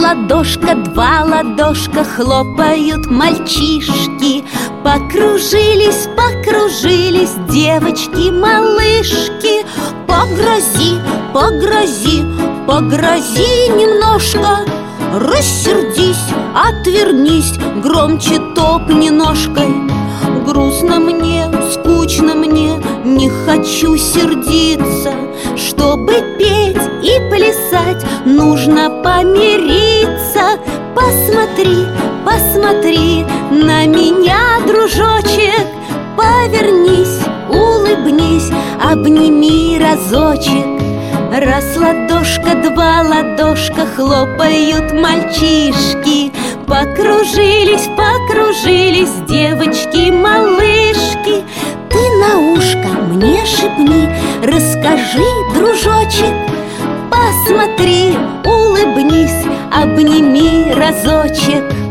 ладошка, два ладошка, хлопают мальчишки. Покружились, покружились девочки-малышки. Погрози, погрози, погрози немножко. Рассердись, отвернись, громче топни ножкой. Грустно мне, скучно мне, не хочу сердиться. Чтобы петь и плясать, нужно помириться. Посмотри, посмотри на меня, дружочек. Повернись, улыбнись, обними разочек. Раз ладошка, два ладошка, хлопают мальчишки. Покружились, покружились девочки-малышки. Ты на ушко мне шепни, расскажи, дружочек. Посмотри, улыбнись, обними разочек.